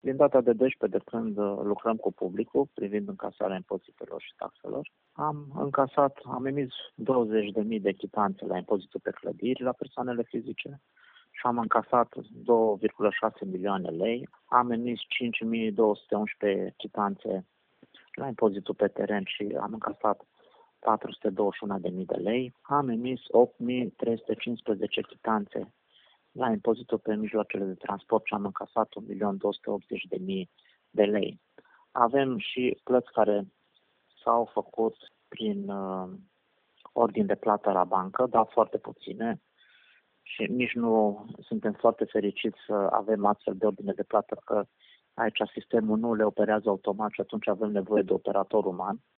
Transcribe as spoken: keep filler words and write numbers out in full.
din data de doisprezece, de când uh, lucrăm cu publicul, privind încasarea impozitelor și taxelor, am încasat, am emis douăzeci de mii de chitanțe la impozitul pe clădiri la persoanele fizice și am încasat doi virgulă șase milioane lei. Am emis cinci mii două sute unsprezece chitanțe la impozitul pe teren și am încasat patru sute douăzeci și unu de mii de lei. Am emis opt mii trei sute cincisprezece chitanțe la impozitul pe mijloacele de transport și am încasat un milion două sute optzeci de mii de lei. Avem și plăți care s-au făcut prin uh, ordin de plată la bancă, dar foarte puține și nici nu suntem foarte fericiți să avem astfel de ordine de plată, că aici sistemul nu le operează automat și atunci avem nevoie de operator uman.